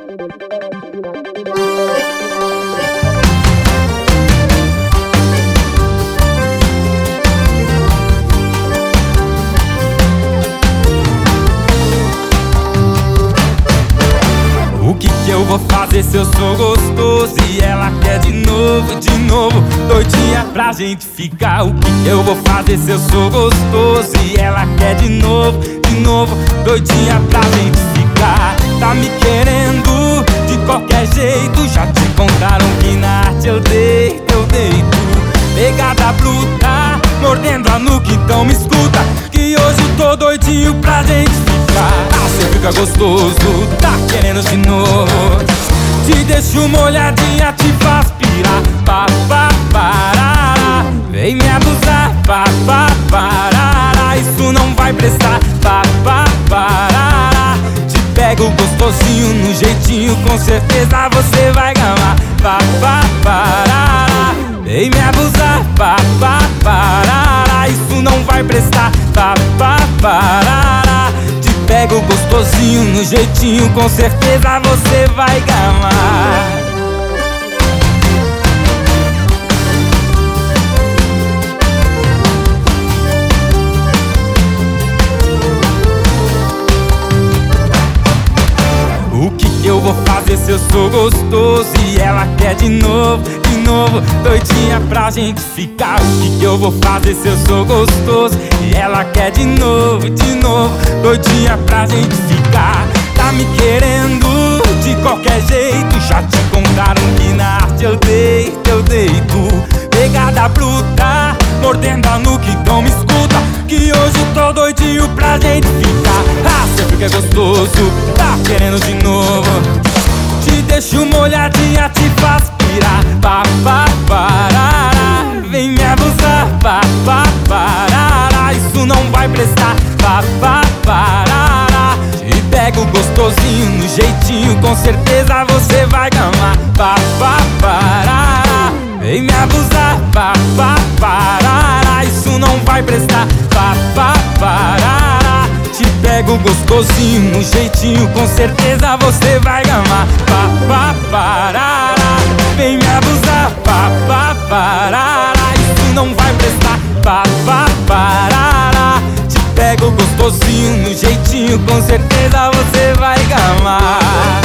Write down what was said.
O que eu vou fazer se eu sou gostoso e ela quer de novo, doidinha pra gente ficar? O que eu vou fazer se eu sou gostoso e ela quer de novo, doidinha pra gente ficar? Tá me querendo de qualquer jeito, já te contaram que na arte eu deito. Pegada bruta, mordendo a nuca, então me escuta, que hoje eu tô doidinho pra gente ficar. Ah, cê fica gostoso, tá querendo de novo. Te deixo uma olhadinha, te faz pirar. Pá, pá, parará. Vem me abusar, pá, pá, parará. Isso não vai prestar, pá, pá, parará. Te pego gostosinho, no jeitinho, com certeza você vai gamar. Pá, pá, parará. Vem me abusar, pá, pá, parará. Isso não vai prestar, pá, pá, parará. Te pego gostosinho, no jeitinho, com certeza você vai gamar. O que eu vou fazer se eu sou gostoso e ela quer de novo, doidinha pra gente ficar? O que eu vou fazer se eu sou gostoso e ela quer de novo, doidinha pra gente ficar? Tá me querendo de qualquer jeito, já te contaram que na arte eu deito. Pegada bruta, mordendo a nuca, então me escuta, que hoje tô doidinho pra gente ficar. Ah, cê fica gostoso, tá querendo de novo. Te deixo uma olhadinha, te faz pirar. Pá, pá, parará. Vem me abusar, pá, pá, parará. Isso não vai prestar, pá, pá, parará. Te pego gostosinho, no jeitinho, com certeza você vai gamar. Pá, pá, parará. Vem me abusar, pá, pá, parará. Isso não vai prestar, pá, pá, parará. Te pego gostosinho, no jeitinho, com certeza você vai gamar. Pá, pá, parará. Vem me abusar, pá, pá, parará. Isso não vai prestar, pá, pá, parará. Te pego gostosinho, no jeitinho, com certeza você vai gamar.